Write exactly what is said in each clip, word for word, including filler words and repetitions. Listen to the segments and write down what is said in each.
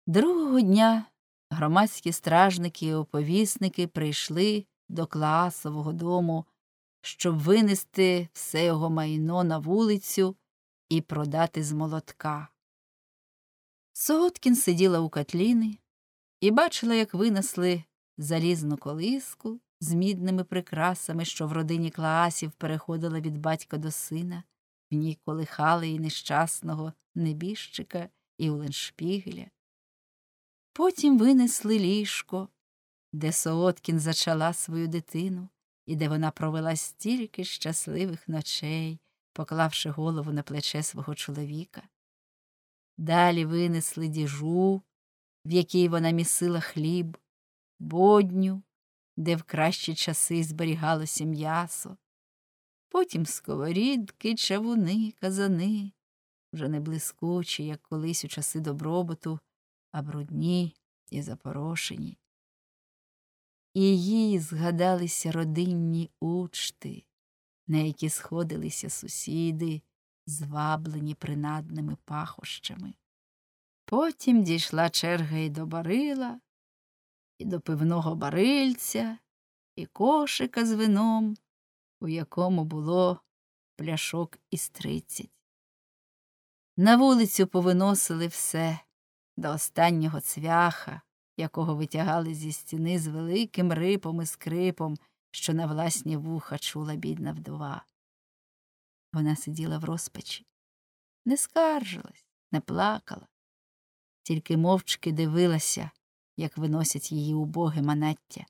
Другого дня громадські стражники і оповісники прийшли до Клаасового дому, щоб винести все його майно на вулицю і продати з молотка. Соготкін сиділа у Катліни і бачила, як винесли залізну колиску з мідними прикрасами, що в родині Клаасів переходила від батька до сина. В ній колихали і нещасного небіжчика, і Уленшпігеля. Потім винесли ліжко, де Соготкін зачала свою дитину, і де вона провела стільки щасливих ночей, поклавши голову на плече свого чоловіка. Далі винесли діжу, в якій вона місила хліб, бодню, де в кращі часи зберігалося м'ясо, потім сковорідки, чавуни, казани, вже не блискучі, як колись у часи добробуту, а брудні і запорошені. І їй згадалися родинні учти, на які сходилися сусіди, зваблені принадними пахощами. Потім дійшла черга і до барила, і до пивного барильця, і кошика з вином, у якому було пляшок із тридцять. На вулицю повиносили все, до останнього цвяха, якого витягали зі стіни з великим рипом і скрипом, що на власні вуха чула бідна вдова. Вона сиділа в розпачі, не скаржилась, не плакала, тільки мовчки дивилася, як виносять її убоге манаття.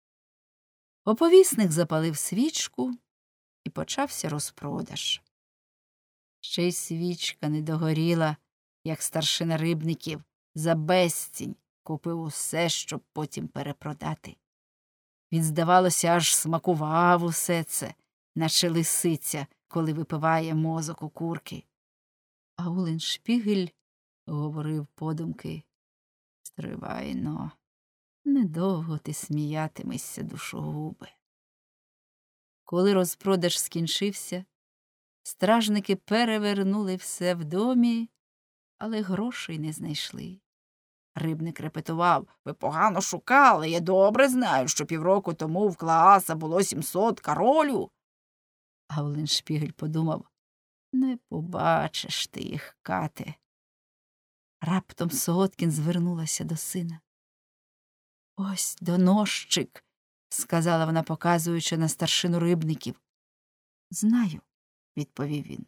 Оповісник запалив свічку, і почався розпродаж. Ще й свічка не догоріла, як старшина Рибників за безцінь купив усе, щоб потім перепродати. Він, здавалося, аж смакував усе це, наче лисиця, коли випиває мозок у курки. А Уленшпігель говорив подумки: «Стривай-но, недовго ти сміятимешся, душогубе». Коли розпродаж скінчився, стражники перевернули все в домі, але грошей не знайшли. Рибник репетував: «Ви погано шукали, я добре знаю, що півроку тому в Клааса було сімсот каролю». А Уленшпігель подумав: «Не побачиш ти їх, кате». Раптом Соготкін звернулася до сина. «Ось доносчик», – сказала вона, показуючи на старшину Рибників. «Знаю», – відповів він.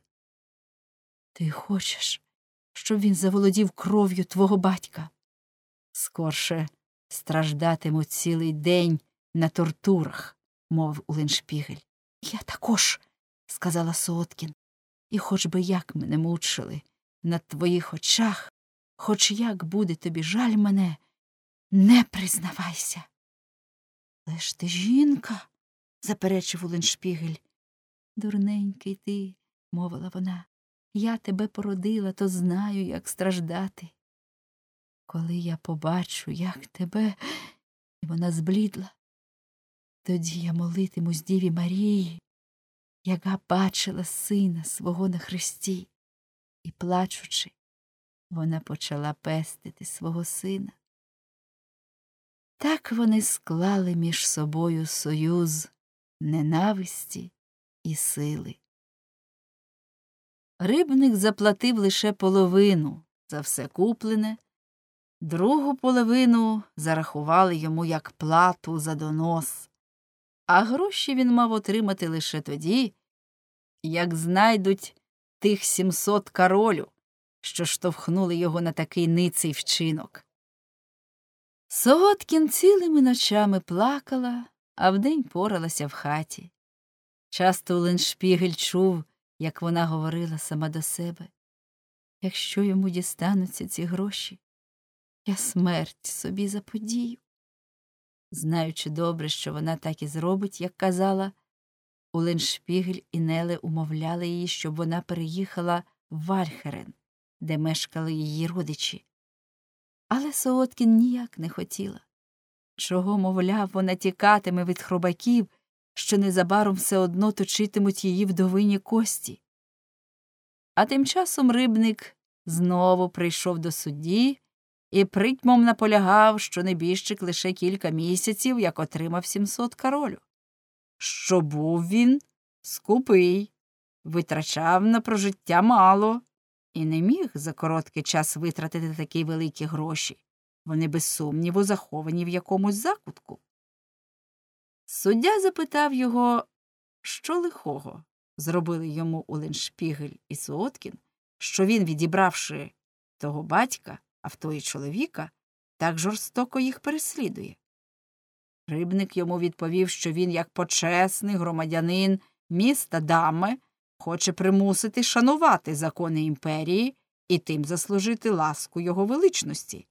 «Ти хочеш, щоб він заволодів кров'ю твого батька? Скорше страждатиму цілий день на тортурах», – мовив Уленшпігель. «Я також», – сказала Соготкін. «І хоч би як мене мучили, на твоїх очах, хоч як буде тобі жаль мене, не признавайся». «Але ж ти жінка», – заперечив Уленшпігель. «Дурненький ти», – мовила вона. «Я тебе породила, то знаю, як страждати. Коли я побачу, як тебе...» І вона зблідла. «Тоді я молитимусь Діві Марії, яка бачила сина свого на хресті». І, плачучи, вона почала пестити свого сина. Так вони склали між собою союз ненависті і сили. Рибник заплатив лише половину за все куплене, другу половину зарахували йому як плату за донос, а гроші він мав отримати лише тоді, як знайдуть тих сімсот каролю, що штовхнули його на такий ниций вчинок. Соготкін цілими ночами плакала, а вдень поралася в хаті. Часто Уленшпігель чув, як вона говорила сама до себе: «Якщо йому дістануться ці гроші, я смерть собі заподію». Знаючи добре, що вона так і зробить, як казала, Уленшпігель і Неле умовляли її, щоб вона переїхала в Вальхерен, де мешкали її родичі. Але Соготкін ніяк не хотіла. Чого, мовляв, вона тікатиме від хробаків, що незабаром все одно точитимуть її вдовині кості. А тим часом Рибник знову прийшов до судді і притьмом наполягав, що небіжчик лише кілька місяців, як отримав сімсот каролю. Що був він скупий, витрачав на прожиття мало і не міг за короткий час витратити такі великі гроші. Вони без сумніву заховані в якомусь закутку. Суддя запитав його, що лихого зробили йому Улленшпігель і Суоткін, що він, відібравши того батька, а в тої чоловіка, так жорстоко їх переслідує. Рибник йому відповів, що він, як почесний громадянин міста Даме, хоче примусити шанувати закони імперії і тим заслужити ласку його величності.